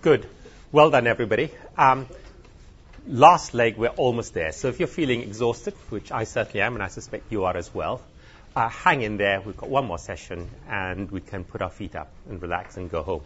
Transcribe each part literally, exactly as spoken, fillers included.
Good. Well done, everybody. Um, last leg, we're almost there. So if you're feeling exhausted, which I certainly am, and I suspect you are as well, uh, hang in there. We've got one more session, and we can put our feet up and relax and go home.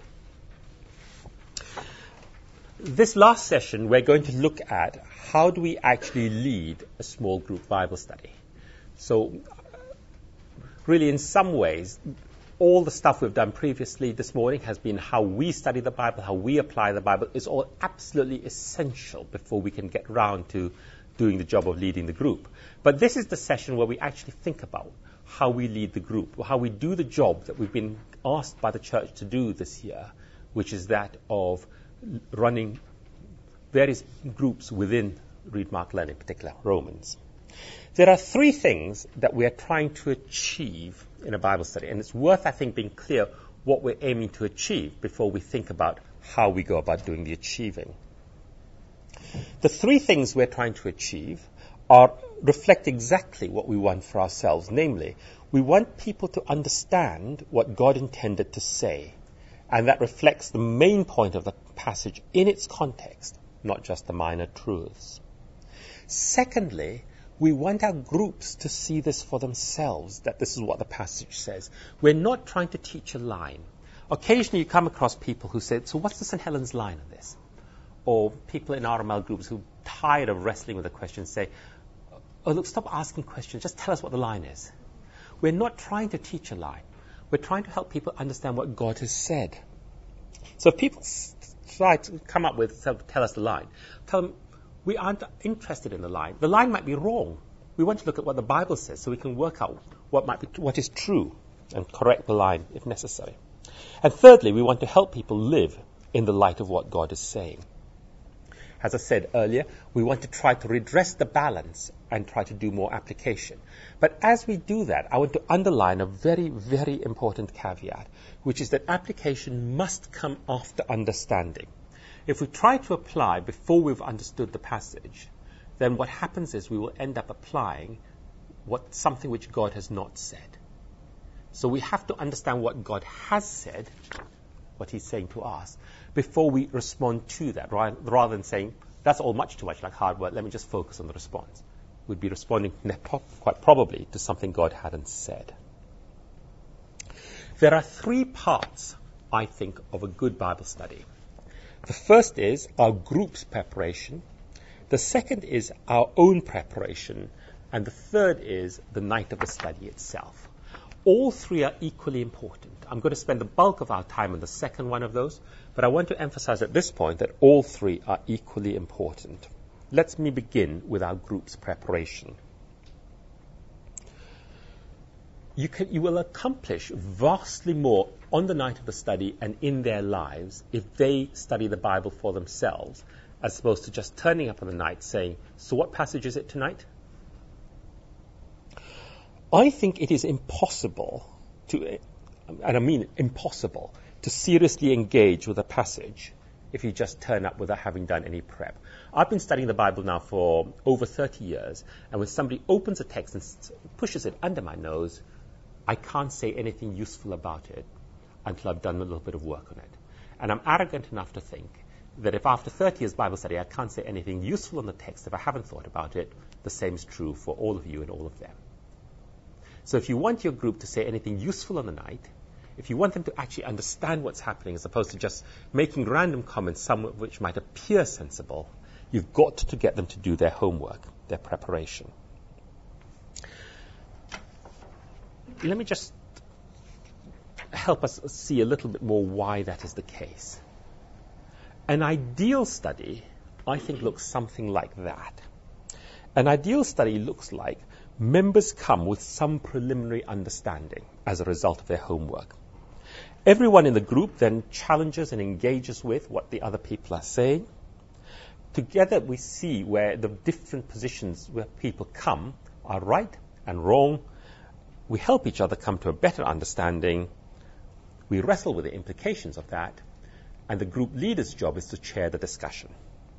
This last session, we're going to look at how do we actually lead a small group Bible study. So really, in some ways, all the stuff we've done previously this morning has been how we study the Bible, how we apply the Bible. It's all absolutely essential before we can get round to doing the job of leading the group. But this is the session where we actually think about how we lead the group, how we do the job that we've been asked by the church to do this year, which is that of running various groups within Read, Mark, Learn, in particular, Romans. There are three things that we are trying to achieve in a Bible study, and it's worth, I think, being clear what we're aiming to achieve before we think about how we go about doing the achieving. The three things we're trying to achieve are reflect exactly what we want for ourselves. Namely, we want people to understand what God intended to say, and that reflects the main point of the passage in its context, not just the minor truths. Secondly, we want our groups to see this for themselves, that this is what the passage says. We're not trying to teach a line. Occasionally you come across people who say, so what's the Saint Helens line on this? Or people in R M L groups who are tired of wrestling with the question say, oh, look, stop asking questions, just tell us what the line is. We're not trying to teach a line. We're trying to help people understand what God has said. So if people try to come up with, tell us the line, tell them, we aren't interested in the line. The line might be wrong. We want to look at what the Bible says so we can work out what might be, what is true and correct the line if necessary. And thirdly, we want to help people live in the light of what God is saying. As I said earlier, we want to try to redress the balance and try to do more application. But as we do that, I want to underline a very, very important caveat, which is that application must come after understanding. If we try to apply before we've understood the passage, then what happens is we will end up applying what something which God has not said. So we have to understand what God has said, what he's saying to us, before we respond to that, right? Rather than saying, that's all much too much like hard work, let me just focus on the response. We'd be responding quite probably to something God hadn't said. There are three parts, I think, of a good Bible study. The first is our group's preparation. The second is our own preparation. And the third is the night of the study itself. All three are equally important. I'm going to spend the bulk of our time on the second one of those, but I want to emphasize at this point that all three are equally important. Let me begin with our group's preparation. You, can, you will accomplish vastly more on the night of the study and in their lives if they study the Bible for themselves, as opposed to just turning up on the night saying, so what passage is it tonight? I think it is impossible to, and I mean impossible, to seriously engage with a passage if you just turn up without having done any prep. I've been studying the Bible now for over thirty years, and when somebody opens a text and pushes it under my nose, I can't say anything useful about it until I've done a little bit of work on it. And I'm arrogant enough to think that if after thirty years Bible study I can't say anything useful on the text if I haven't thought about it, the same is true for all of you and all of them. So if you want your group to say anything useful on the night, if you want them to actually understand what's happening as opposed to just making random comments, some of which might appear sensible, you've got to get them to do their homework, their preparation. Let me just help us see a little bit more why that is the case. An ideal study, I think, looks something like that. An ideal study looks like members come with some preliminary understanding as a result of their homework. Everyone in the group then challenges and engages with what the other people are saying. Together we see where the different positions where people come are right and wrong. We help each other come to a better understanding. We wrestle with the implications of that. And the group leader's job is to chair the discussion.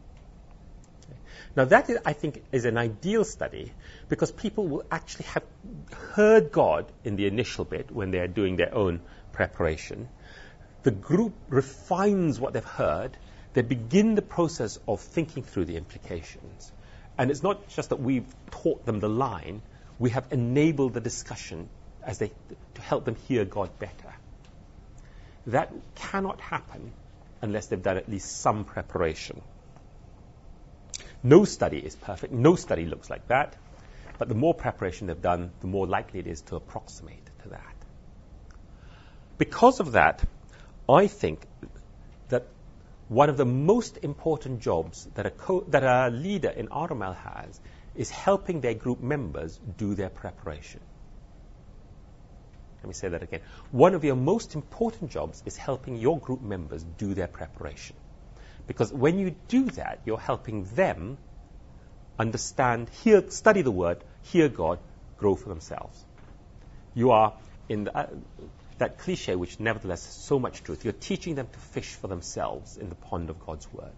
Now that, is, I think, is an ideal study because people will actually have heard God in the initial bit when they are doing their own preparation. The group refines what they've heard They begin the process of thinking through the implications. And it's not just that we've taught them the line, we have enabled the discussion as they, to help them hear God better. That cannot happen unless they've done at least some preparation. No study is perfect. No study looks like that. But the more preparation they've done, the more likely it is to approximate to that. Because of that, I think that one of the most important jobs that a, co- that a leader in R M L has is helping their group members do their preparation. Let me say that again. One of your most important jobs is helping your group members do their preparation. Because when you do that, you're helping them understand, hear, study the Word, hear God, grow for themselves. You are, in the, uh, that cliche, which nevertheless has so much truth, you're teaching them to fish for themselves in the pond of God's Word.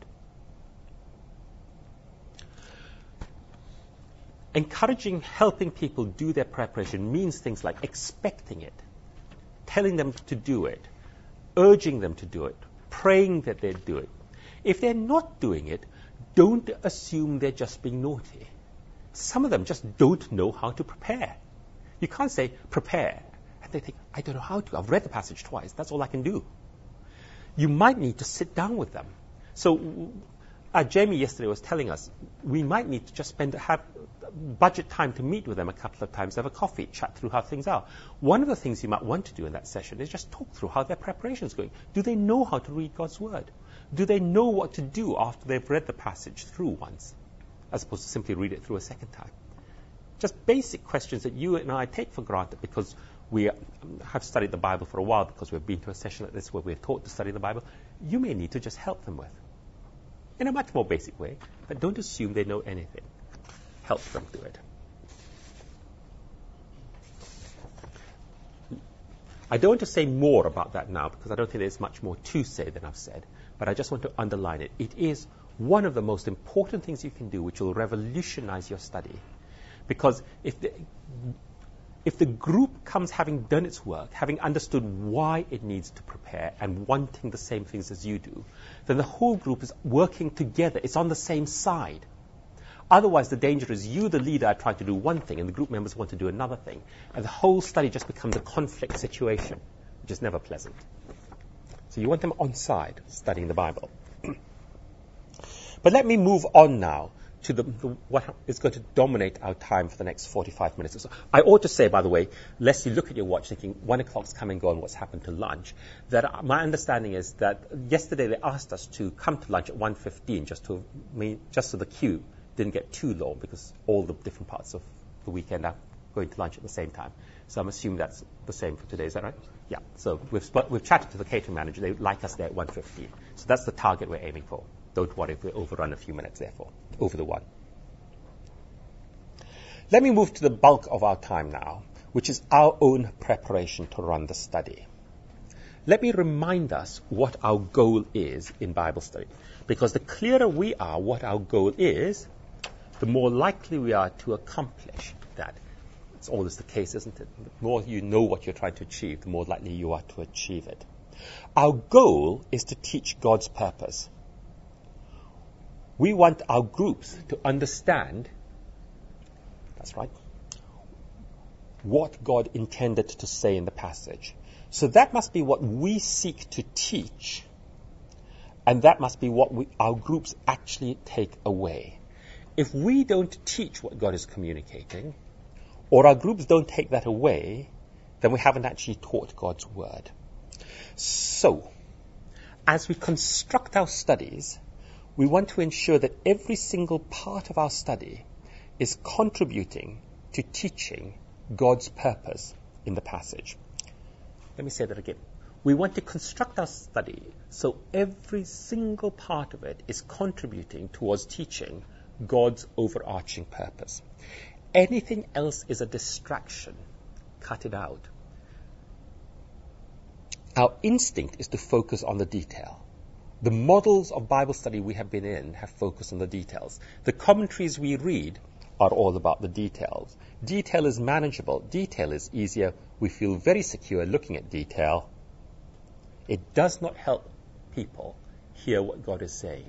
Encouraging, helping people do their preparation means things like expecting it, telling them to do it, urging them to do it, praying that they do it. If they're not doing it, don't assume they're just being naughty. Some of them just don't know how to prepare. You can't say, prepare, and they think, I don't know how to. I've read the passage twice. That's all I can do. You might need to sit down with them. So uh, Jamie yesterday was telling us, we might need to just spend have budget time to meet with them a couple of times, have a coffee, chat through how things are. One of the things you might want to do in that session is just talk through how their preparation is going. Do they know how to read God's Word? Do they know what to do after they've read the passage through once, as opposed to simply read it through a second time? Just basic questions that you and I take for granted because we have studied the Bible for a while, because we've been to a session like this where we're taught to study the Bible. You may need to just help them with, in a much more basic way, but don't assume they know anything. Help them do it. I don't want to say more about that now because I don't think there's much more to say than I've said, but I just want to underline it. It is one of the most important things you can do which will revolutionize your study. Because if the, if the group comes having done its work, having understood why it needs to prepare and wanting the same things as you do, then the whole group is working together. It's on the same side. Otherwise, the danger is you, the leader, are trying to do one thing and the group members want to do another thing. And the whole study just becomes a conflict situation, which is never pleasant. So you want them on side, studying the Bible. But let me move on now to the, the, what is going to dominate our time for the next forty-five minutes or so. I ought to say, by the way, lest you look at your watch thinking one o'clock's come and gone, what's happened to lunch, that my understanding is that yesterday they asked us to come to lunch at one fifteen just to just so the queue didn't get too long because all the different parts of the weekend are going to lunch at the same time. So I'm assuming that's the same for today. Is that right? Yeah. So we've split, we've chatted to the catering manager. They would like us there at one fifteen. So that's the target we're aiming for. Don't worry if we overrun a few minutes, therefore, over the one. Let me move to the bulk of our time now, which is our own preparation to run the study. Let me remind us what our goal is in Bible study. Because the clearer we are what our goal is, the more likely we are to accomplish that. It's always the case, isn't it? The more you know what you're trying to achieve, the more likely you are to achieve it. Our goal is to teach God's purpose. We want our groups to understand, that's right, what God intended to say in the passage. So that must be what we seek to teach, and that must be what we, our groups actually take away. If we don't teach what God is communicating, or our groups don't take that away, then we haven't actually taught God's word. So, as we construct our studies, we want to ensure that every single part of our study is contributing to teaching God's purpose in the passage. Let me say that again. We want to construct our study so every single part of it is contributing towards teaching God's overarching purpose. Anything else is a distraction. Cut it out. Our instinct is to focus on the detail. The models of Bible study we have been in have focused on the details. The commentaries we read are all about the details. Detail is manageable. Detail is easier. We feel very secure looking at detail. It does not help people hear what God is saying.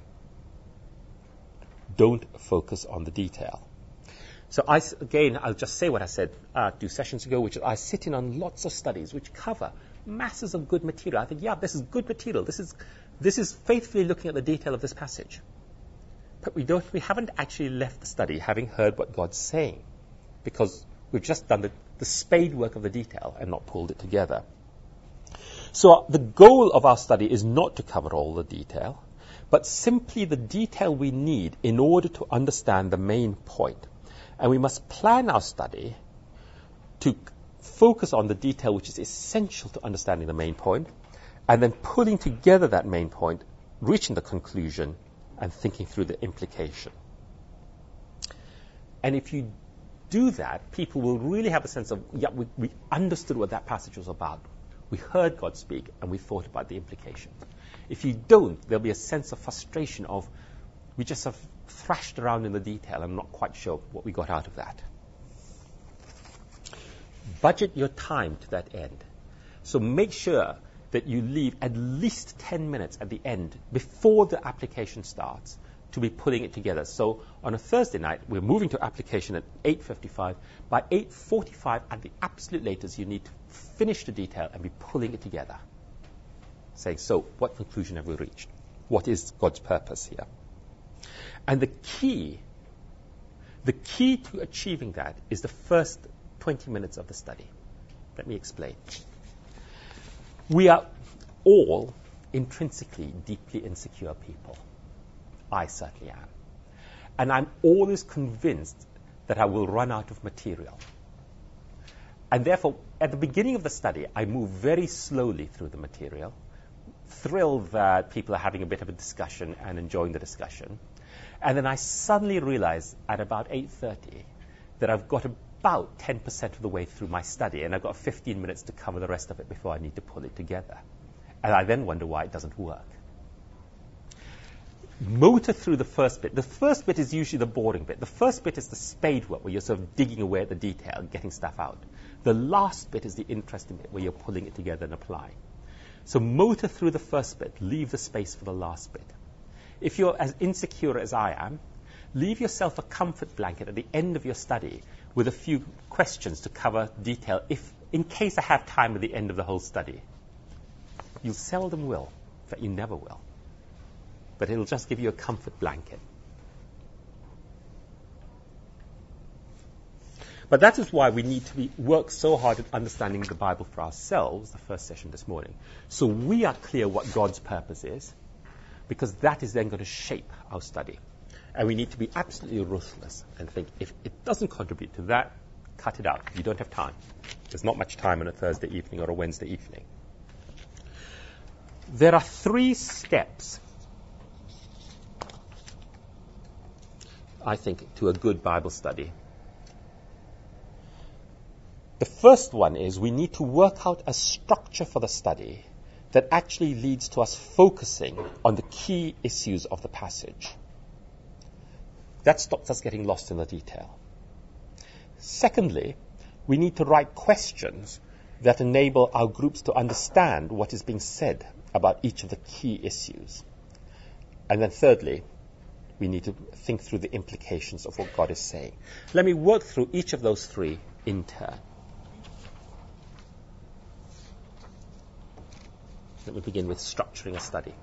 Don't focus on the detail. So I, again, I'll just say what I said uh, two sessions ago, which is I sit in on lots of studies which cover masses of good material. I think, yeah, this is good material. This is this is faithfully looking at the detail of this passage. But we don't, we haven't actually left the study having heard what God's saying, because we've just done the, the spade work of the detail and not pulled it together. So the goal of our study is not to cover all the detail, but simply the detail we need in order to understand the main point. And we must plan our study to focus on the detail which is essential to understanding the main point, and then pulling together that main point, reaching the conclusion, and thinking through the implication. And if you do that, people will really have a sense of, yeah, we, we understood what that passage was about. We heard God speak, and we thought about the implication. If you don't, there'll be a sense of frustration of, we just have thrashed around in the detail and I'm not quite sure what we got out of that. Budget your time to that end. So make sure that you leave at least ten minutes at the end, before the application starts, to be putting it together. So on a Thursday night, we're moving to application at eight fifty-five. By eight forty-five, at the absolute latest, you need to finish the detail and be pulling it together. Saying, so what conclusion have we reached? What is God's purpose here? And the key, the key to achieving that is the first twenty minutes of the study. Let me explain. We are all intrinsically deeply insecure people. I certainly am. And I'm always convinced that I will run out of material. And therefore, at the beginning of the study, I move very slowly through the material, thrilled that people are having a bit of a discussion and enjoying the discussion. And then I suddenly realize at about eight thirty that I've got about ten percent of the way through my study, and I've got fifteen minutes to cover the rest of it before I need to pull it together. And I then wonder why it doesn't work. Motor through the first bit. The first bit is usually the boring bit. The first bit is the spade work, where you're sort of digging away at the detail and getting stuff out. The last bit is the interesting bit, where you're pulling it together and applying. So motor through the first bit, leave the space for the last bit. If you're as insecure as I am, leave yourself a comfort blanket at the end of your study with a few questions to cover detail, if, in case I have time at the end of the whole study. You seldom will. In fact, you never will. But it'll just give you a comfort blanket. But that is why we need to be, work so hard at understanding the Bible for ourselves, the first session this morning, so we are clear what God's purpose is, because that is then going to shape our study. And we need to be absolutely ruthless and think, if it doesn't contribute to that, cut it out. You don't have time. There's not much time on a Thursday evening or a Wednesday evening. There are three steps, I think, to a good Bible study. The first one is we need to work out a structure for the study that actually leads to us focusing on the key issues of the passage. That stops us getting lost in the detail. Secondly, we need to write questions that enable our groups to understand what is being said about each of the key issues. And then thirdly, we need to think through the implications of what God is saying. Let me work through each of those three in turn. Let me begin with structuring a study.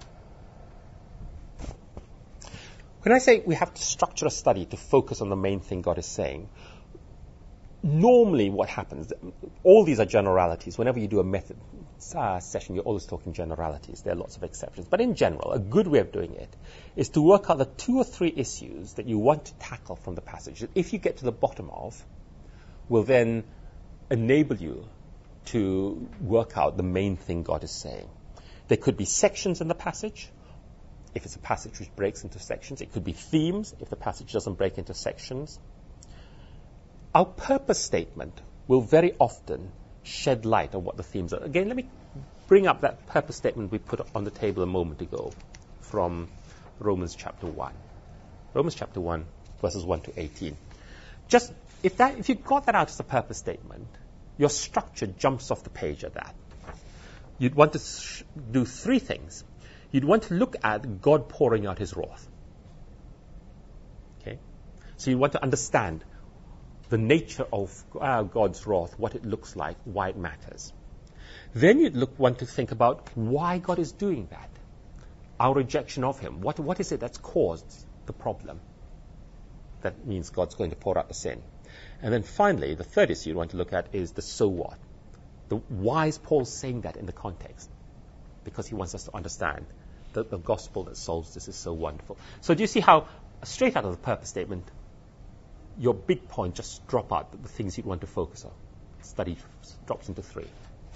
When I say we have to structure a study to focus on the main thing God is saying, normally what happens, all these are generalities. Whenever you do a method uh, session, you're always talking generalities. There are lots of exceptions. But in general, a good way of doing it is to work out the two or three issues that you want to tackle from the passage, that if you get to the bottom of, will then enable you to work out the main thing God is saying. There could be sections in the passage, if it's a passage which breaks into sections. It could be themes, if the passage doesn't break into sections. Our purpose statement will very often shed light on what the themes are. Again, let me bring up that purpose statement we put on the table a moment ago from Romans chapter one. Romans chapter one, verses one to eighteen. Just, if that, if you've got that out as a purpose statement, your structure jumps off the page at that. You'd want to sh- do three things. you'd want to look at God pouring out his wrath. Okay? So you want to understand the nature of uh, God's wrath, what it looks like, why it matters. Then you'd look, want to think about why God is doing that. Our rejection of him. What, what is it that's caused the problem? That means God's going to pour out the sin. And then finally, the third issue you want to look at is the so what. The, why is Paul saying that in the context? Because he wants us to understand that the gospel that solves this is so wonderful. So do you see how, straight out of the purpose statement, your big point just drop out, the things you'd want to focus on. Study drops into three.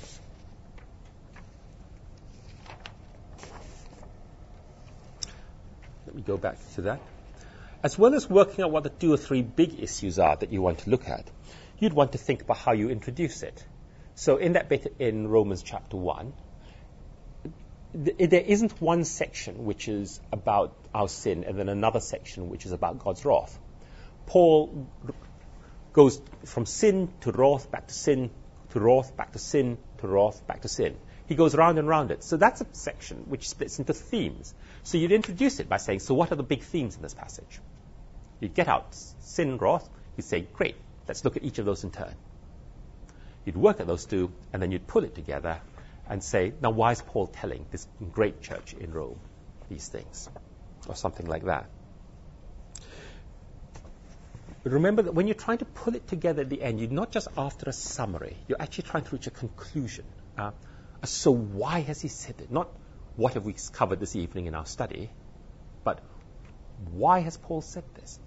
Let me go back to that. As well as working out what the two or three big issues are that you want to look at, you'd want to think about how you introduce it. So in that bit in Romans chapter one, th- there isn't one section which is about our sin and then another section which is about God's wrath. Paul r- goes from sin to wrath, back to sin, to wrath, back to sin, to wrath, back to sin. He goes round and round it. So that's a section which splits into themes. So you'd introduce it by saying, so what are the big themes in this passage? You'd get out sin, wrath. You'd say, great, let's look at each of those in turn. You'd work at those two, and then you'd pull it together and say, now why is Paul telling this great church in Rome these things? Or something like that. But remember that when you're trying to pull it together at the end, you're not just after a summary. You're actually trying to reach a conclusion. Uh, so why has he said it? Not what have we covered this evening in our study, but why has Paul said this?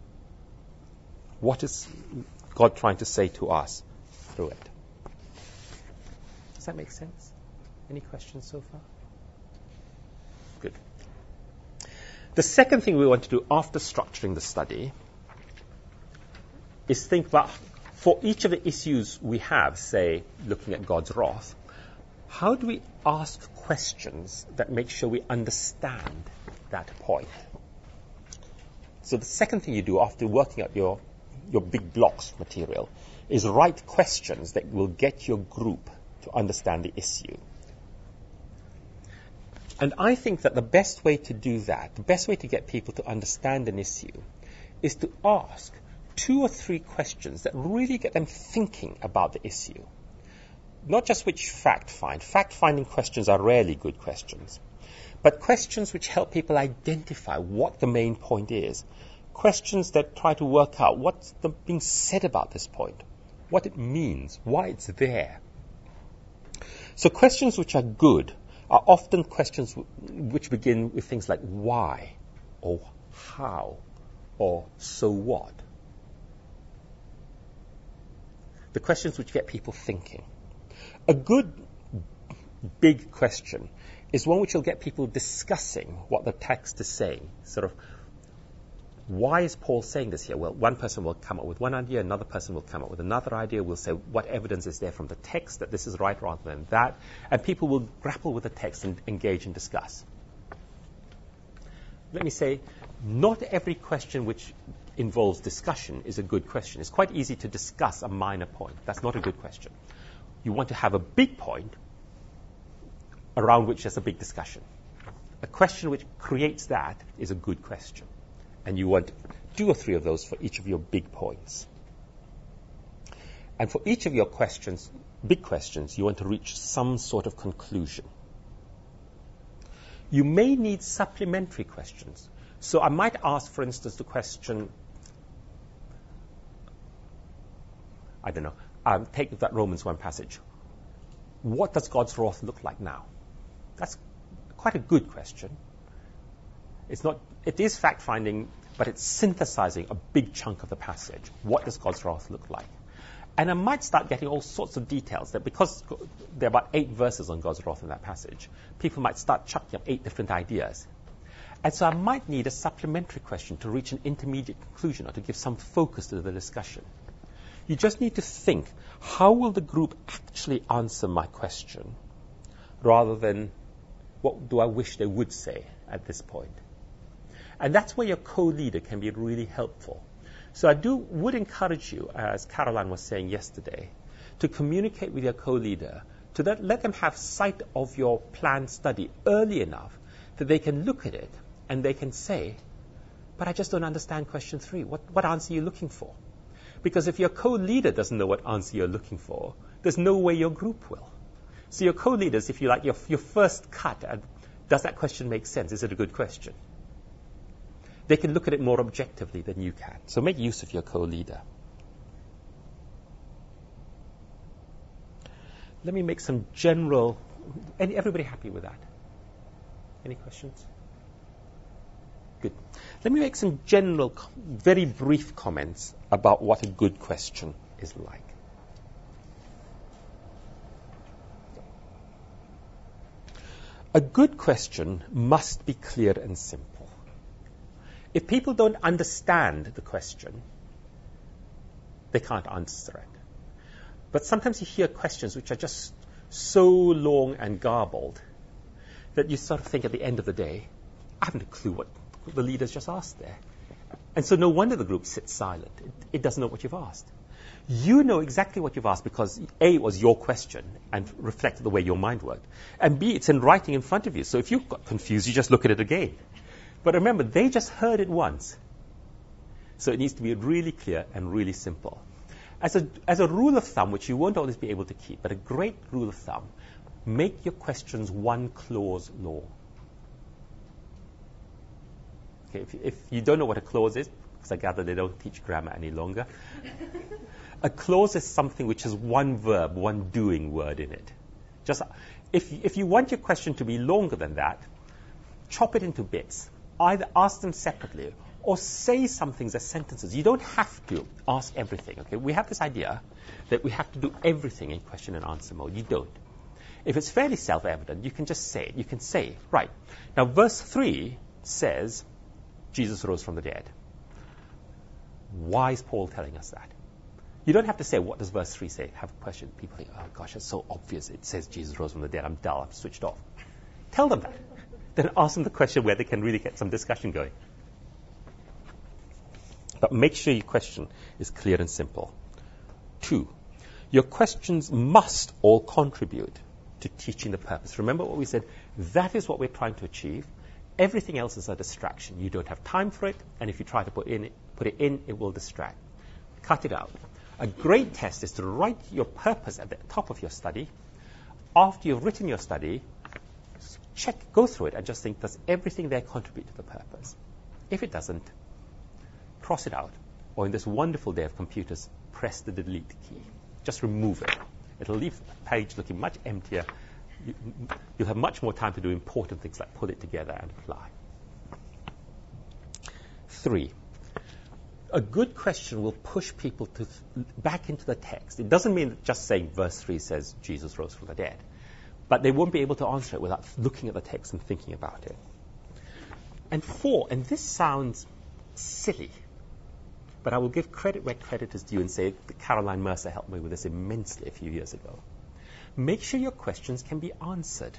What is God trying to say to us through it? Does that make sense? Any questions so far? Good. The second thing we want to do after structuring the study is think about, for each of the issues we have, say, looking at God's wrath, how do we ask questions that make sure we understand that point? So the second thing you do after working out your, your big blocks material is write questions that will get your group to understand the issue. And I think that the best way to do that, the best way to get people to understand an issue, is to ask two or three questions that really get them thinking about the issue. Not just which fact find. Fact-finding questions are rarely good questions. But questions which help people identify what the main point is. Questions that try to work out what's the, being said about this point, what it means, why it's there. So questions which are good are often questions w- which begin with things like why, or how, or so what. The questions which get people thinking. A good big question is one which will get people discussing what the text is saying. Sort of, why is Paul saying this here? Well, one person will come up with one idea, another person will come up with another idea. We'll say, what evidence is there from the text that this is right rather than that? And people will grapple with the text and engage and discuss. Let me say, not every question which involves discussion is a good question. It's quite easy to discuss a minor point. That's not a good question. You want to have a big point around which there's a big discussion. A question which creates that is a good question. And you want two or three of those for each of your big points. And for each of your questions, big questions, you want to reach some sort of conclusion. You may need supplementary questions. So I might ask, for instance, the question, I don't know, um, take that Romans one passage. What does God's wrath look like now? That's quite a good question. It's not, it is fact-finding, but it's synthesizing a big chunk of the passage. What does God's wrath look like? And I might start getting all sorts of details that because there are about eight verses on God's wrath in that passage, people might start chucking up eight different ideas. And so I might need a supplementary question to reach an intermediate conclusion or to give some focus to the discussion. You just need to think, how will the group actually answer my question, rather than what do I wish they would say at this point? And that's where your co-leader can be really helpful. So I do would encourage you, as Caroline was saying yesterday, to communicate with your co-leader, to that, let them have sight of your planned study early enough that they can look at it and they can say, but I just don't understand question three. What, what answer are you looking for? Because if your co-leader doesn't know what answer you're looking for, there's no way your group will. So your co-leaders, if you like, your, your first cut at, does that question make sense? Is it a good question? They can look at it more objectively than you can. So make use of your co-leader. Let me make some general... Any, everybody happy with that? Any questions? Good. Let me make some general, very brief comments about what a good question is like. A good question must be clear and simple. If people don't understand the question, they can't answer it. But sometimes you hear questions which are just so long and garbled that you sort of think at the end of the day, I haven't a clue what the leaders just asked there. And so no wonder the group sits silent. It, it doesn't know what you've asked. You know exactly what you've asked because A, it was your question and reflected the way your mind worked. And B, it's in writing in front of you. So if you got confused, you just look at it again. But remember, they just heard it once. So it needs to be really clear and really simple. As a, as a rule of thumb, which you won't always be able to keep, but a great rule of thumb, make your questions one clause long. Okay, if, if you don't know what a clause is, because I gather they don't teach grammar any longer, a clause is something which has one verb, one doing word in it. Just if if you want your question to be longer than that, chop it into bits. Either ask them separately or say some things as sentences. You don't have to ask everything. Okay, we have this idea that we have to do everything in question and answer mode. You don't. If it's fairly self-evident, you can just say it. You can say, right, now verse three says, Jesus rose from the dead. Why is Paul telling us that? You don't have to say, what does verse three say? Have a question. People think, oh gosh, it's so obvious. It says Jesus rose from the dead. I'm dull. I'm switched off. Tell them that. Then ask them the question where they can really get some discussion going. But make sure your question is clear and simple. Two, your questions must all contribute to teaching the purpose. Remember what we said? That is what we're trying to achieve. Everything else is a distraction. You don't have time for it, and if you try to put in, put it in, it will distract. Cut it out. A great test is to write your purpose at the top of your study. After you've written your study, check, go through it, and just think, does everything there contribute to the purpose? If it doesn't, cross it out. Or in this wonderful day of computers, press the delete key. Just remove it. It'll leave the page looking much emptier. You, you'll have much more time to do important things like pull it together and apply. Three, a good question will push people to th- back into the text. It doesn't mean that just saying verse three says Jesus rose from the dead. But they won't be able to answer it without looking at the text and thinking about it. And four, and this sounds silly, but I will give credit where credit is due and say that Caroline Mercer helped me with this immensely a few years ago. Make sure your questions can be answered.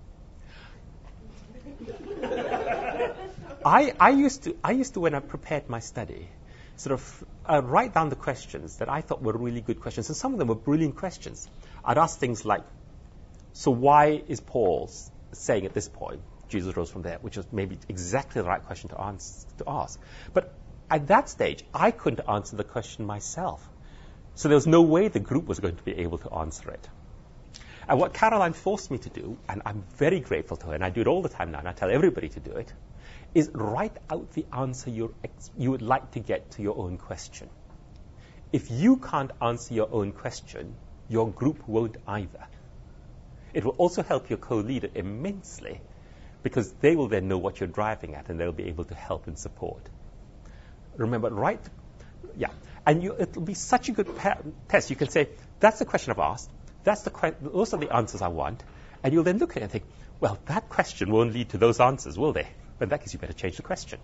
I, I used to, I used to, when I prepared my study, sort of uh, write down the questions that I thought were really good questions, and some of them were brilliant questions. I'd ask things like, so why is Paul saying at this point, Jesus rose from the dead, which was maybe exactly the right question to, answer, to ask. But at that stage, I couldn't answer the question myself. So there was no way the group was going to be able to answer it. And what Caroline forced me to do, and I'm very grateful to her, and I do it all the time now, and I tell everybody to do it, is write out the answer you're ex- you would like to get to your own question. If you can't answer your own question, your group won't either. It will also help your co-leader immensely, because they will then know what you're driving at, and they'll be able to help and support. Remember, right? Yeah. And you, it'll be such a good pa- test. You can say, that's the question I've asked. That's the que- those are the answers I want. And you'll then look at it and think, well, that question won't lead to those answers, will they? In that case, you better change the question.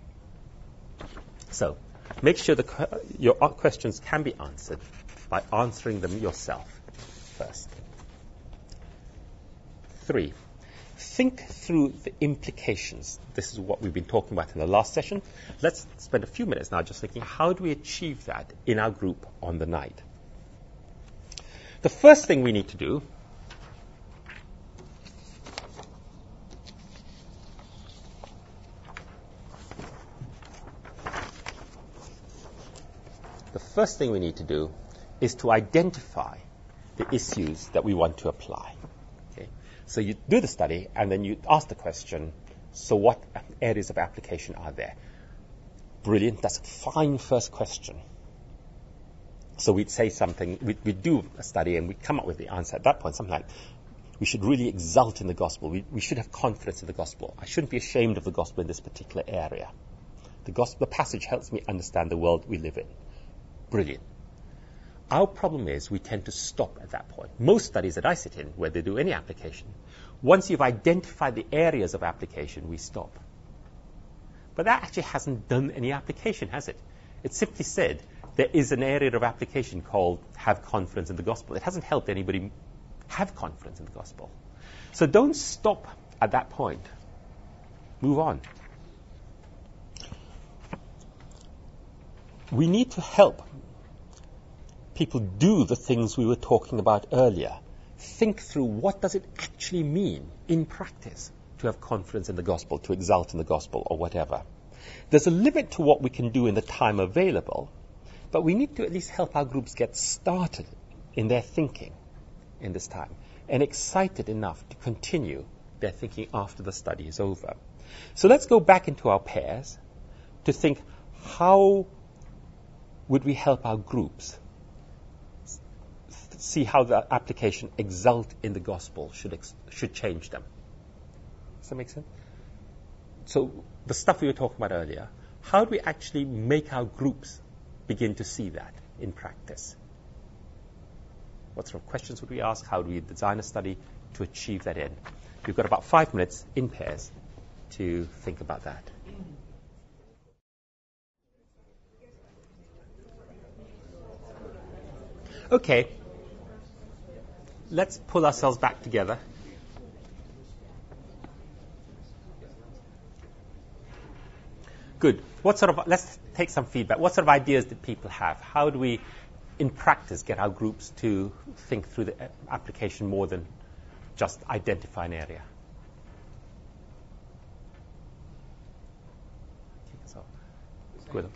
So, make sure the que- your questions can be answered by answering them yourself first. Three, think through the implications. This is what we've been talking about in the last session. Let's spend a few minutes now just thinking, how do we achieve that in our group on the night? The first thing we need to do first thing we need to do is to identify the issues that we want to apply. Okay? So you do the study, and then you ask the question, so what areas of application are there? Brilliant. That's a fine first question. So we'd say something, we'd, we'd do a study, and we'd come up with the answer at that point, something like, we should really exult in the gospel. We, we should have confidence in the gospel. I shouldn't be ashamed of the gospel in this particular area. The gospel, the passage helps me understand the world we live in. Brilliant. Our problem is we tend to stop at that point. Most studies that I sit in, where they do any application, once you've identified the areas of application, we stop. But that actually hasn't done any application, has it? It simply said there is an area of application called have confidence in the gospel. It hasn't helped anybody have confidence in the gospel. So don't stop at that point. Move on. We need to help people do the things we were talking about earlier. Think through, what does it actually mean in practice to have confidence in the gospel, to exult in the gospel, or whatever. There's a limit to what we can do in the time available, but we need to at least help our groups get started in their thinking in this time, and excited enough to continue their thinking after the study is over. So let's go back into our pairs to think, how would we help our groups see how the application exult in the gospel should ex- should change them? Does that make sense? So the stuff we were talking about earlier, how do we actually make our groups begin to see that in practice? What sort of questions would we ask? How do we design a study to achieve that end? We've got about five minutes in pairs to think about that. Okay. Let's pull ourselves back together. Good. What sort of, let's take some feedback. What sort of ideas did people have? How do we, in practice, get our groups to think through the application more than just identify an area? Gwilym.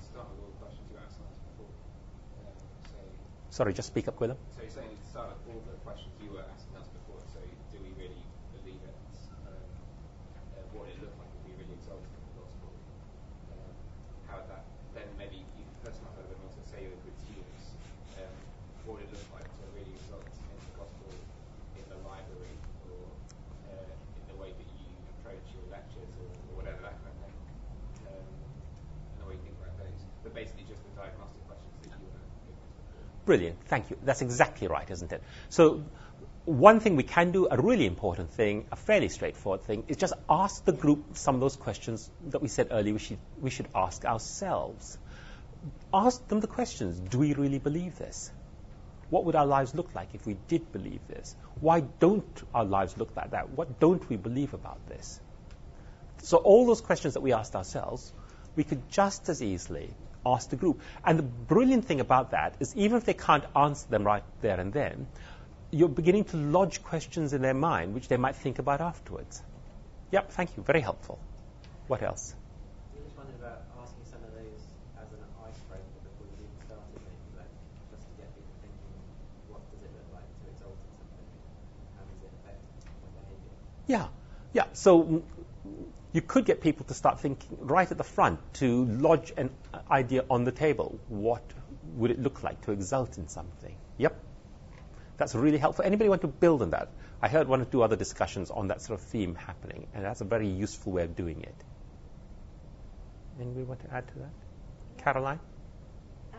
Sorry, just speak up, Gwilym. So you're saying to start with all the questions you were asking us before. So do we really believe it? Um, uh, what would it look like if we really exalted in the gospel? Um, how would that then maybe you can personalize that a bit more to say you're with students. Um, what would it look like to really exalt in the gospel in the library, or uh, in the way that you approach your lectures, or, or whatever, that kind of thing? Um, and the way you think about those. But basically just the diagnostic questions that you were giving us before. Brilliant. Thank you. That's exactly right, isn't it? So one thing we can do, a really important thing, a fairly straightforward thing, is just ask the group some of those questions that we said earlier we should, we should ask ourselves. Ask them the questions. Do we really believe this? What would our lives look like if we did believe this? Why don't our lives look like that? What don't we believe about this? So all those questions that we asked ourselves, we could just as easily ask the group. And the brilliant thing about that is, even if they can't answer them right there and then, you're beginning to lodge questions in their mind which they might think about afterwards. Yep, thank you. Very helpful. What else? I just wondered about asking some of those as an icebreaker before you even started, maybe, like, just to get people thinking, what does it look like to exalt in something? How does it affect my behaviour? Yeah, yeah. So you could get people to start thinking right at the front, to lodge an idea on the table. What would it look like to exult in something? Yep. That's really helpful. Anybody want to build on that? I heard one or two other discussions on that sort of theme happening, and that's a very useful way of doing it. Anybody want to add to that? Yeah. Caroline? Um,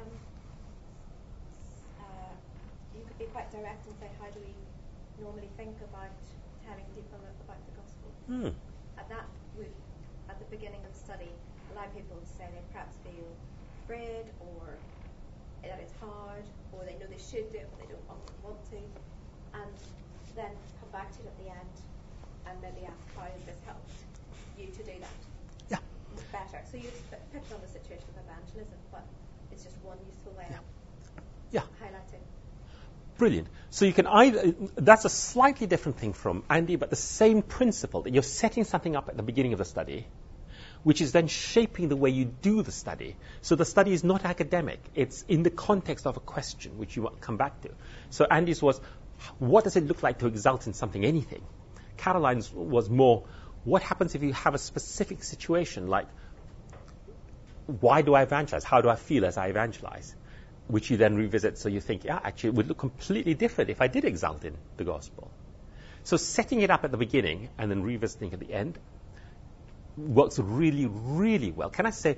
uh, you could be quite direct and say, how do we normally think about telling people about the gospel? Hmm. And that would, at the beginning of the study, allow people to say they perhaps feel afraid, or that it's hard, or they know they should do it but they don't want, want to, and then come back to it at the end and maybe ask, how has this helped you to do that? Yeah. Better. So you just picked on the situation of evangelism, but it's just one useful way Yeah. of Yeah. highlighting. Brilliant. So you can either, that's a slightly different thing from Andy, but the same principle, that you're setting something up at the beginning of the study, which is then shaping the way you do the study. So the study is not academic. It's in the context of a question, which you will come back to. So Andy's was, what does it look like to exult in something, anything? Caroline's was more, what happens if you have a specific situation, like, why do I evangelize? How do I feel as I evangelize? Which you then revisit, so you think, yeah, actually, it would look completely different if I did exult in the gospel. So setting it up at the beginning and then revisiting at the end works really, really well. Can I say,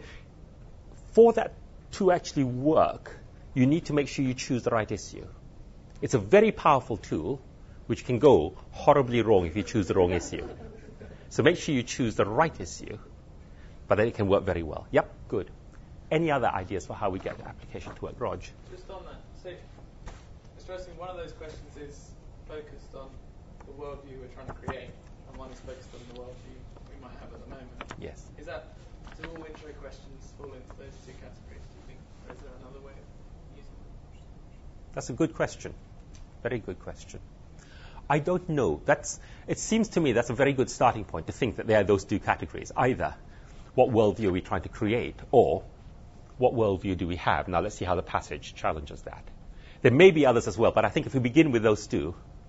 for that to actually work, you need to make sure you choose the right issue. It's a very powerful tool, which can go horribly wrong if you choose the wrong issue. So make sure you choose the right issue, but then it can work very well. Yep, good. Any other ideas for how we get the application to work, Rog? Just on that, so stressing one of those questions is focused on the worldview we're trying to create, and one is focused on the worldview we might have at the moment. Yes. Is that, do all intro questions fall into those two categories, do you think? Or is there another way of using them? That's a good question. Very good question. I don't know. That's, it seems to me that's a very good starting point to think that there are those two categories. Either what worldview are we trying to create, or what worldview do we have? Now let's see how the passage challenges that. There may be others as well, but I think if we begin with those two,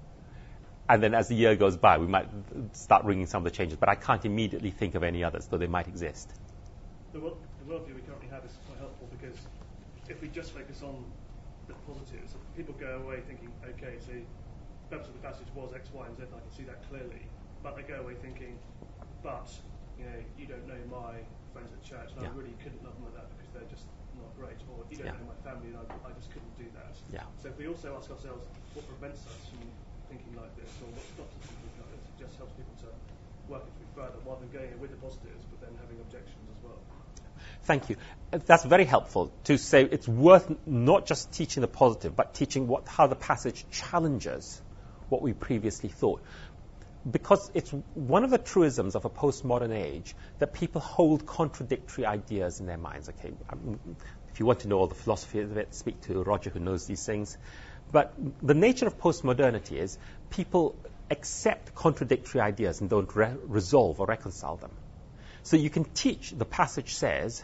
and then as the year goes by, we might start bringing some of the changes. But I can't immediately think of any others, though they might exist. The, world, the worldview we currently have is quite helpful because if we just focus on the positives, people go away thinking, okay, so the purpose of the passage was X, Y, and Z, and I can see that clearly. But they go away thinking, but, you know, you don't know my friends at church, and yeah. I really couldn't love them like that because they're just not great. Or you don't yeah. know my family, and I, I just couldn't do that. Yeah. So if we also ask ourselves, what prevents us from thinking like this, or what stops us from thinking like this, it just helps people to work it through further, rather than going in with the positives, but then having objections as well. Thank you. That's very helpful to say it's worth not just teaching the positive, but teaching what, how the passage challenges what we previously thought. Because it's one of the truisms of a postmodern age that people hold contradictory ideas in their minds. Okay, um, if you want to know all the philosophy of it, speak to Roger, who knows these things. But the nature of postmodernity is people accept contradictory ideas and don't re- resolve or reconcile them. So you can teach, the passage says,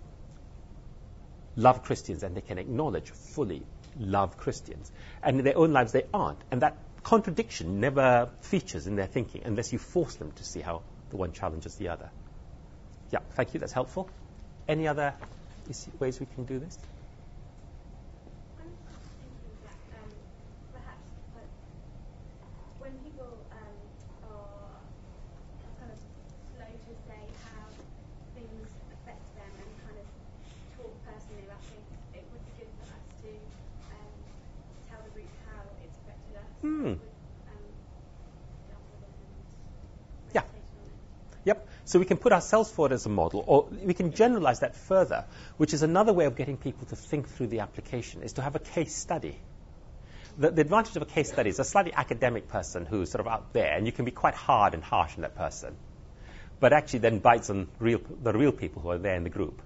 love Christians, and they can acknowledge fully love Christians. And in their own lives they aren't. And that contradiction never features in their thinking unless you force them to see how the one challenges the other. Yeah, thank you, that's helpful. Any other ways we can do this? I'm thinking that um, perhaps like, when people um, are kind of slow to say how things affect them and kind of talk personally about things, it would be good for us to um, tell the group how it's affected us. Hmm. With, um, examples and Yeah. meditation on it. Yep. So we can put ourselves forward as a model, or we can generalize that further, which is another way of getting people to think through the application, is to have a case study. The, the advantage of a case study is a slightly academic person who's sort of out there, and you can be quite hard and harsh on that person, but actually then bites on real, the real people who are there in the group.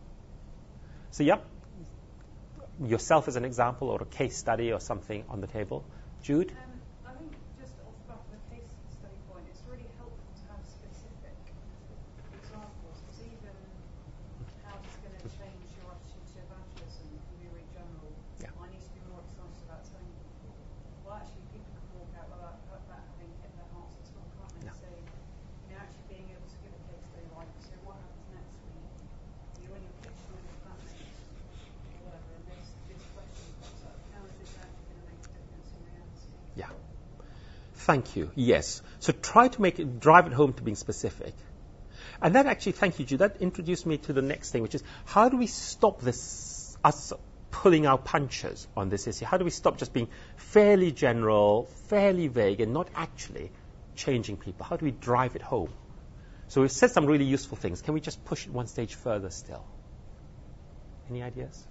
So, yep, yourself as an example, or a case study or something on the table. Jude? Um, I think just off the back of the case study point, it's really helpful to have specific examples, because even how it's going to change your attitude to evangelism can be really general. Yeah. I need to be more excited about telling people. Well, actually, people can walk out without that, that having hit their hearts at all, can't they? Yeah. So, you know, actually being able to give a case study like, so what happens next week? You're in your kitchen with your flatmates, or whatever, and this, this question comes up. How is this actually going to make a difference in reality? Yeah. Thank you. Yes. So try to make it, drive it home to being specific. And that actually, thank you, Jude, that introduced me to the next thing, which is how do we stop this, us pulling our punches on this issue? How do we stop just being fairly general, fairly vague, and not actually changing people? How do we drive it home? So we've said some really useful things. Can we just push it one stage further still? Any ideas?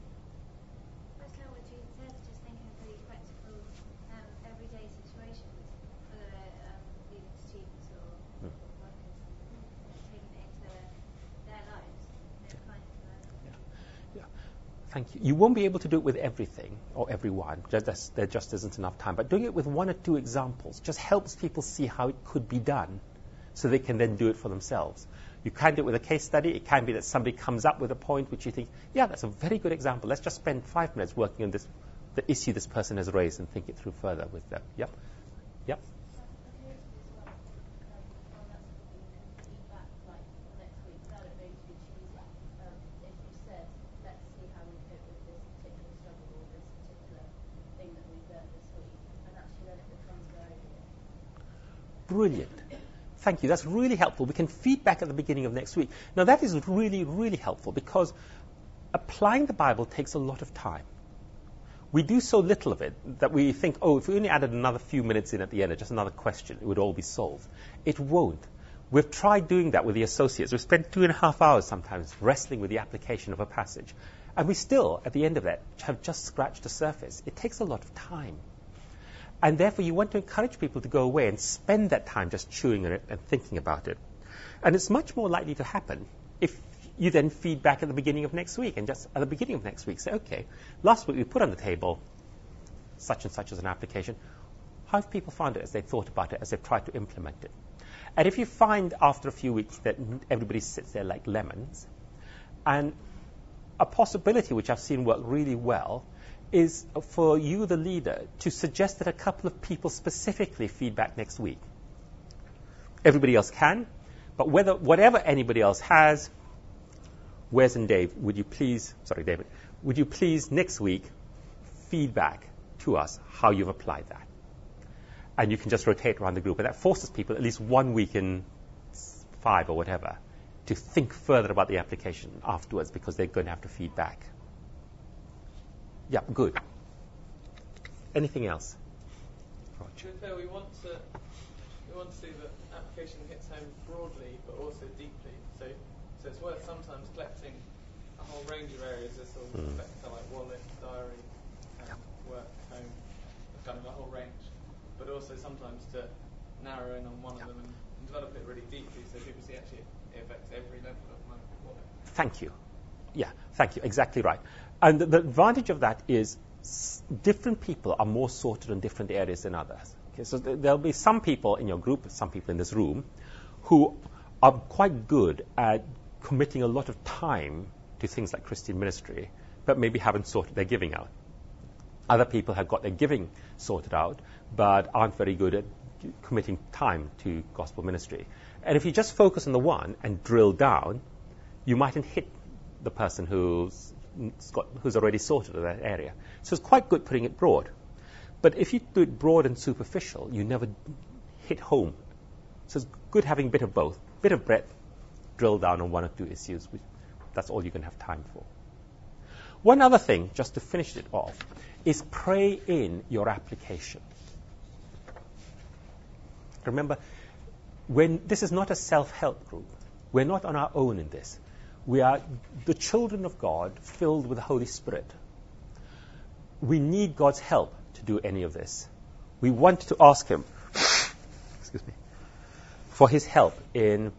I was like what Jude said, just thinking of really practical, um, everyday situations for um, leading students or Hmm. workers, taking it into their lives and applying it to them. Yeah. Thank you. You won't be able to do it with everything or everyone. Just, that's- there just isn't enough time. But doing it with one or two examples just helps people see how it could be done, so they can then do it for themselves. You can do it with a case study. It can be that somebody comes up with a point which you think, yeah, that's a very good example. Let's just spend five minutes working on this, the issue this person has raised, and think it through further with them. Yep. Yep. Brilliant. Thank you. That's really helpful. We can feedback at the beginning of next week. Now, that is really, really helpful because applying the Bible takes a lot of time. We do so little of it that we think, oh, if we only added another few minutes in at the end, just another question, it would all be solved. It won't. We've tried doing that with the associates. We've spent two and a half hours sometimes wrestling with the application of a passage. And we still, at the end of that, have just scratched the surface. It takes a lot of time. And therefore, you want to encourage people to go away and spend that time just chewing on it and thinking about it. And it's much more likely to happen if you then feed back at the beginning of next week and just at the beginning of next week say, okay, last week we put on the table such and such as an application. How have people found it as they thought about it, as they've tried to implement it? And if you find after a few weeks that everybody sits there like lemons, and a possibility which I've seen work really well is for you, the leader, to suggest that a couple of people specifically feedback next week. Everybody else can, but whether whatever anybody else has, Wes and Dave, would you please, sorry, David, would you please next week feedback to us how you've applied that? And you can just rotate around the group, and that forces people at least one week in five or whatever to think further about the application afterwards because they're going to have to feed back. Yeah, good. Anything else? To be fair, we want to we want to see that application hits home broadly but also deeply. So, so it's worth sometimes collecting a whole range of areas. This will mm. affect like wallet, diary, um, work, home, kind of a whole range. But also sometimes to narrow in on one yeah. of them and, and develop it really deeply, so people see actually it affects every level of my wallet. Thank you. Yeah, thank you. Exactly right. And the, the advantage of that is s- different people are more sorted in different areas than others. Okay, so th- there'll be some people in your group, some people in this room, who are quite good at committing a lot of time to things like Christian ministry, but maybe haven't sorted their giving out. Other people have got their giving sorted out, but aren't very good at committing time to gospel ministry. And if you just focus on the one and drill down, you mightn't hit the person who's got, who's already sorted in that area. So it's quite good putting it broad. But if you do it broad and superficial, you never hit home. So it's good having a bit of both. Bit of breadth, drill down on one or two issues. Which, that's all you can have time for. One other thing, just to finish it off, is pray in your application. Remember, when this is not a self-help group. We're not on our own in this. We are the children of God filled with the Holy Spirit. We need God's help to do any of this. We want to ask Him excuse me, for His help in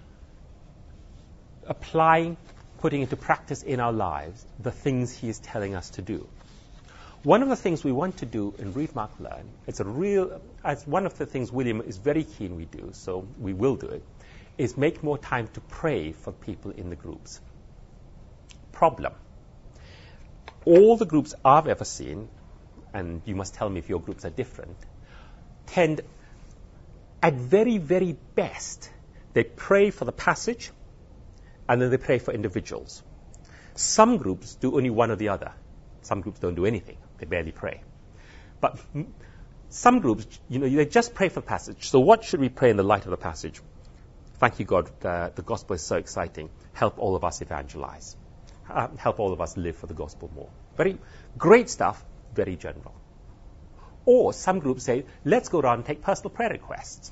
applying, putting into practice in our lives the things He is telling us to do. One of the things we want to do in Read, Mark, Learn, it's a real, as one of the things William is very keen we do, so we will do it, is make more time to pray for people in the groups. Problem. All the groups I've ever seen, and you must tell me if your groups are different, tend, at very, very best, they pray for the passage, and then they pray for individuals. Some groups do only one or the other. Some groups don't do anything. They barely pray. But some groups, you know, they just pray for the passage. So what should we pray in the light of the passage? Thank you, God, uh, the gospel is so exciting. Help all of us evangelize. Uh, help all of us live for the gospel more. Very great stuff, very general. Or some groups say, let's go around and take personal prayer requests.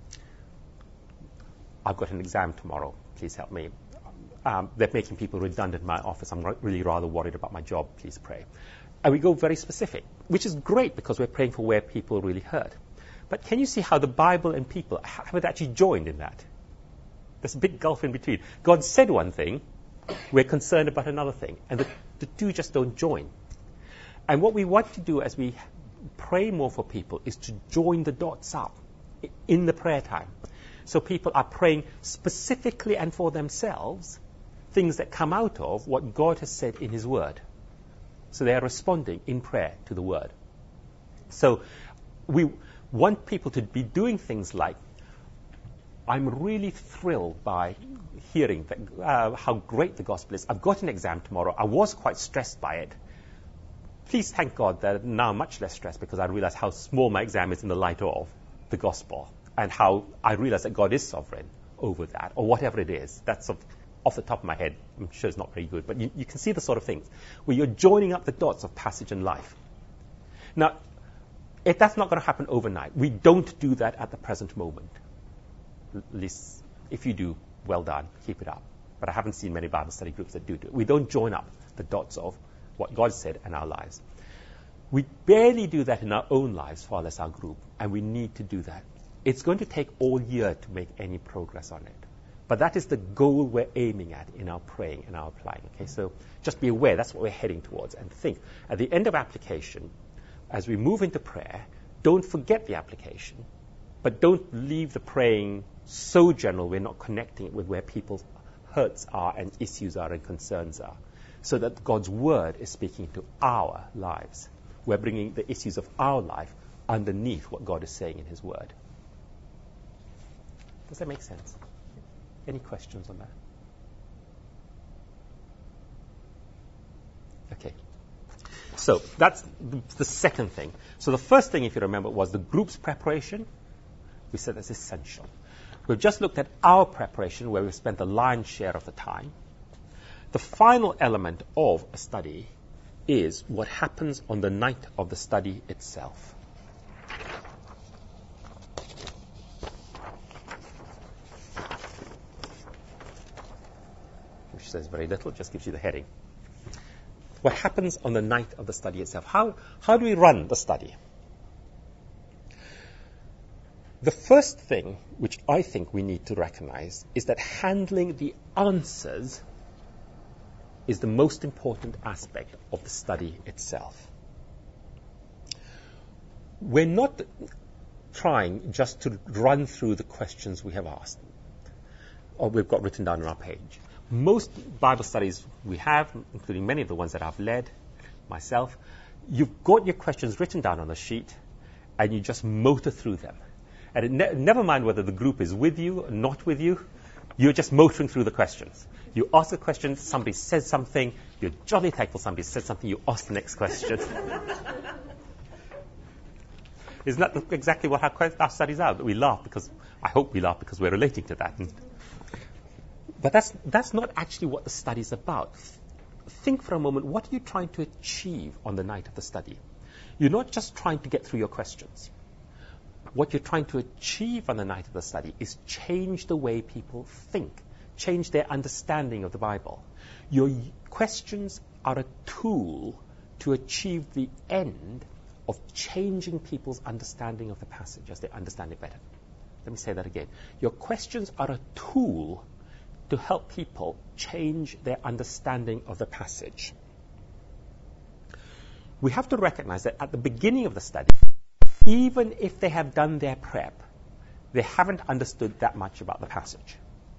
I've got an exam tomorrow. Please help me. Um, they're making people redundant in my office. I'm really rather worried about my job. Please pray. And we go very specific, which is great because we're praying for where people really hurt. But can you see how the Bible and people haven't actually joined in that? There's a big gulf in between. God said one thing, we're concerned about another thing, and the, the two just don't join. And what we want to do as we pray more for people is to join the dots up in the prayer time. So people are praying specifically and for themselves things that come out of what God has said in his word. So they are responding in prayer to the word. So we want people to be doing things like, I'm really thrilled by hearing that, uh, how great the gospel is. I've got an exam tomorrow. I was quite stressed by it. Please thank God that now I'm much less stressed because I realize how small my exam is in the light of the gospel and how I realize that God is sovereign over that, or whatever it is. That's off, off the top of my head. I'm sure it's not very good, but you, you can see the sort of things where you're joining up the dots of passage and life. Now, if that's not going to happen overnight. We don't do that at the present moment. At least if you do, well done, keep it up. But I haven't seen many Bible study groups that do do it. We don't join up the dots of what God said in our lives. We barely do that in our own lives, far less our group, and we need to do that. It's going to take all year to make any progress on it. But that is the goal we're aiming at in our praying and our applying. Okay, so just be aware that's what we're heading towards, and think at the end of application, as we move into prayer, don't forget the application, but don't leave the praying so general we're not connecting it with where people's hurts are and issues are and concerns are, so that God's word is speaking to our lives. We're bringing the issues of our life underneath what God is saying in his word. Does that make sense? Any questions on that? Okay. So that's the second thing. So the first thing, if you remember, was the group's preparation. We said that's essential. We've just looked at our preparation, where we spent the lion's share of the time. The final element of a study is what happens on the night of the study itself. Which says very little, just gives you the heading. What happens on the night of the study itself? How, how do we run the study? The first thing which I think we need to recognize is that handling the answers is the most important aspect of the study itself. We're not trying just to run through the questions we have asked, or we've got written down on our page. Most Bible studies we have, including many of the ones that I've led myself, you've got your questions written down on a sheet and you just motor through them. And it ne- never mind whether the group is with you or not with you, you're just motoring through the questions. You ask a question, somebody says something, you're jolly thankful somebody says something, you ask the next question. Isn't that exactly what our, our studies are? That we laugh because, I hope we laugh because we're relating to that. And, but that's, that's not actually what the study is about. Think for a moment, what are you trying to achieve on the night of the study? You're not just trying to get through your questions. What you're trying to achieve on the night of the study is change the way people think, change their understanding of the Bible. Your questions are a tool to achieve the end of changing people's understanding of the passage as they understand it better. Let me say that again. Your questions are a tool to help people change their understanding of the passage. We have to recognize that at the beginning of the study, even if they have done their prep, they haven't understood that much about the passage.